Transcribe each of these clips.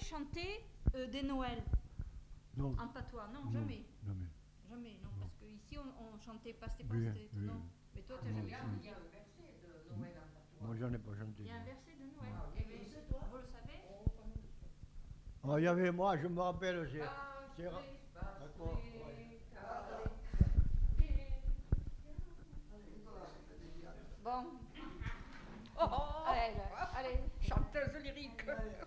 chanté des Noëls Non. en patois? Non, Non, jamais. jamais. Jamais, non, parce qu'ici on chantait paste, Oui, non. oui. Mais toi, tu n'as Non, jamais si. chanté. Il y a un verset de Noël en patois. Moi, j'en ai pas chanté. Il y a un verset de Noël. Ah, Eh ok. bien, Tu sais, toi? vous le savez? Oh, il y avait moi, je me rappelle, c'est. D'accord. Bon. Allez, allez. Chanteuse lyrique.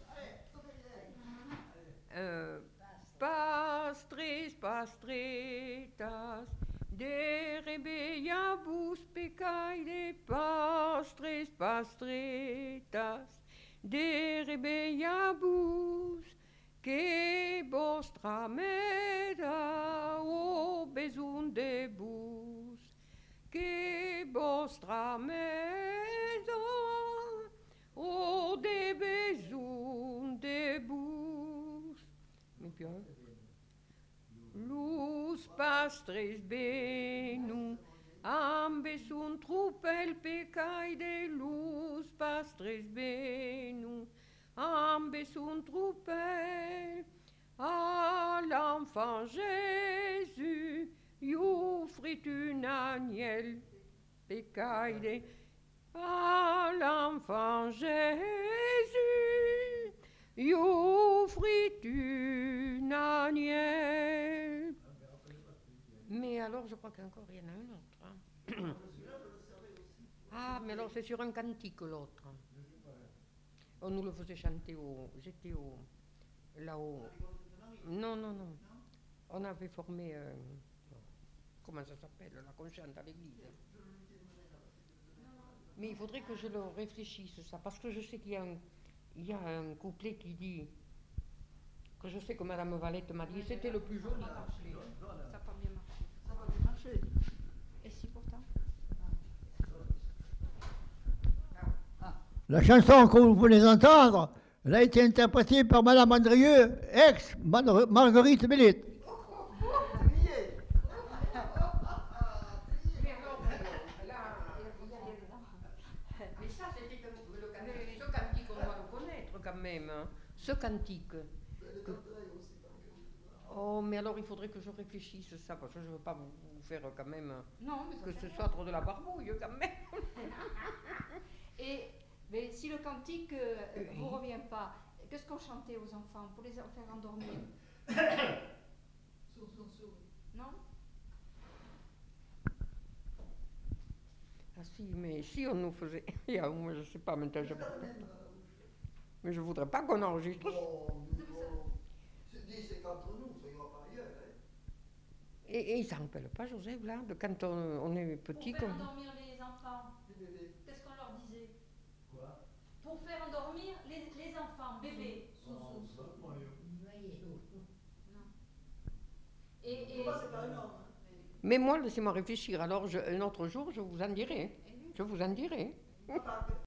Pastres, pastretas, de rebelliabus peccae, pastres, pastretas, de rebelliabus, que vostra meda o besun de bus, que vostra meda o de besun de bus. Mi piace. Lus pastres benum, ambe sunt trupel peccae, lus pastres benum, ambe sunt trupel, à l'enfant Jésus, offrit un agnel peccae, à l'enfant Jésus, offrit un agnel. Mais alors, je crois qu'encore il y en a un autre. Hein. Ah, mais alors c'est sur un cantique l'autre. On nous le faisait chanter j'étais là-haut. Non, non, non. On avait formé, comment ça s'appelle, là, qu'on chante à l'église. Mais il faudrait que je le réfléchisse, ça, parce que je sais qu'il y a un couplet qui dit, que je sais que Madame Valette m'a dit, c'était le plus joli couplet. Ça n'a pas bien marché. Ça va bien marcher. Et si pourtant? La chanson que vous venez d'entendre, elle a été interprétée par Madame Andrieux, ex-Marguerite Bellette. Mais alors, là, mais ça, c'était ce cantique, on doit le connaître quand même. Hein. Ce cantique. Oh, mais alors il faudrait que je réfléchisse ça, parce que je ne veux pas vous faire quand même Non, mais que ce soit trop de la barbouille quand même. Et mais si le cantique ne vous revient pas, qu'est-ce qu'on chantait aux enfants pour les faire endormir? Non? Ah si, mais si on nous faisait... Moi je ne sais pas, maintenant je... Mais je ne voudrais pas qu'on enregistre. C'est entre nous, ça ira pas ailleurs. Hein. Et ça ne rappelle pas, Joseph, là, de quand on est petit. Pour faire endormir les enfants, qu'est-ce qu'on leur disait? Quoi? Pour faire endormir les enfants, bébés. Non. Et Mais moi, laissez-moi réfléchir. Alors, un autre jour, je vous en dirai. Je vous en dirai.